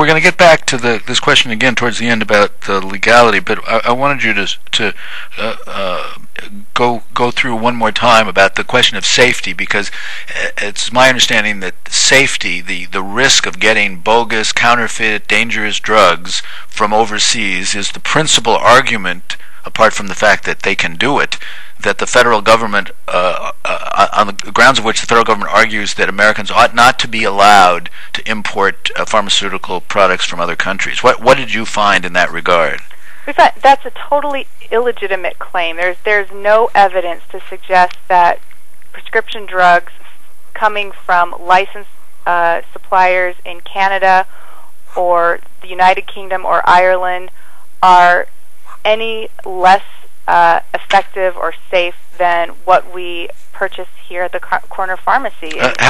we're going to get back to this question again towards the end about the legality, but I wanted you to go through one more time about the question of safety, because it's my understanding that safety, the risk of getting bogus, counterfeit, dangerous drugs from overseas is the principal argument, apart from the fact that they can do it, that the federal government, on the grounds of which the federal government argues that Americans ought not to be allowed to import pharmaceutical products from other countries. What did you find in that regard? That's a totally illegitimate claim. There's no evidence to suggest that prescription drugs coming from licensed suppliers in Canada or the United Kingdom or Ireland are any less effective or safe than what we purchase here at the corner pharmacy.